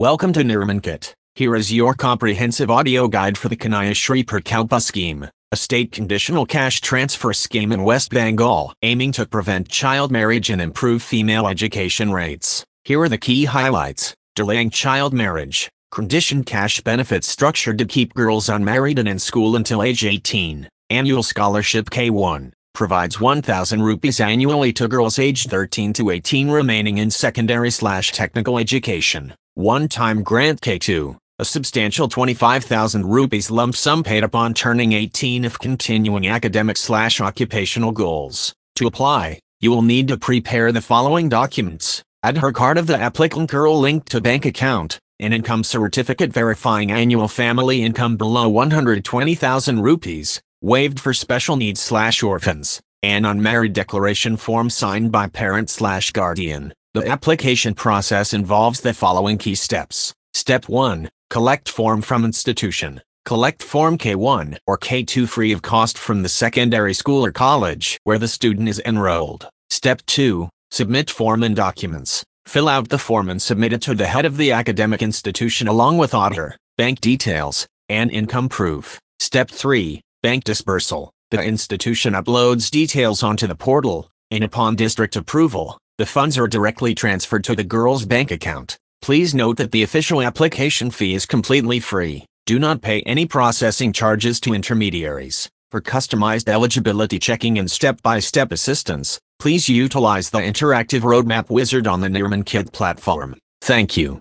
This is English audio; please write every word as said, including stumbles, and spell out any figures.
Welcome to Nirmankit. Here is your comprehensive audio guide for the Kanaya Shri Prakalpa scheme, a state conditional cash transfer scheme in West Bengal aiming to prevent child marriage and improve female education rates. Here are the key highlights. Delaying child marriage. Conditioned cash benefits structured to keep girls unmarried and in school until age eighteen. Annual scholarship K one. Provides one thousand rupees annually to girls aged thirteen to eighteen remaining in secondary slash technical education. One-time grant K two, a substantial twenty-five thousand rupees lump sum paid upon turning eighteen if continuing academic slash occupational goals. To apply, you will need to prepare the following documents: Aadhaar card of the applicant girl linked to bank account, an income certificate verifying annual family income below one hundred twenty thousand rupees, waived for special needs slash orphans, an unmarried declaration form signed by parent slash guardian. The application process involves the following key steps. Step one. Collect form from institution. Collect form K one or K two free of cost from the secondary school or college where the student is enrolled. Step two. Submit form and documents. Fill out the form and submit it to the head of the academic institution along with Aadhaar, bank details, and income proof. Step three. Bank dispersal. The institution uploads details onto the portal, and upon district approval, the funds are directly transferred to the girl's bank account. Please note that the official application fee is completely free. Do not pay any processing charges to intermediaries. For customized eligibility checking and step-by-step assistance, please utilize the interactive roadmap wizard on the Nirmankit platform. Thank you.